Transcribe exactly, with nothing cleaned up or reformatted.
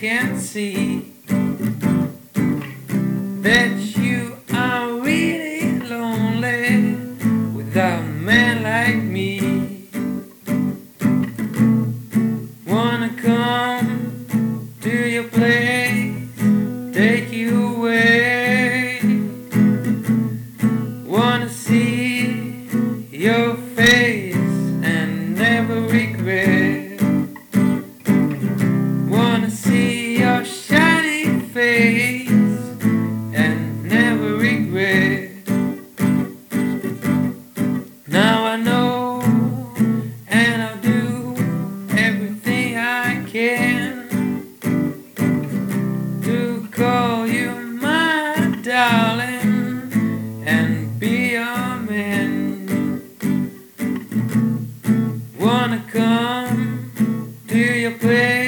can see that you are really lonely without a man like me. Wanna come to your place, take you away. Wanna see your face and never regret. Wanna see your shiny face and never regret. Now I know, and I'll do everything I can to call you my darling and be your man. Wanna come to your place,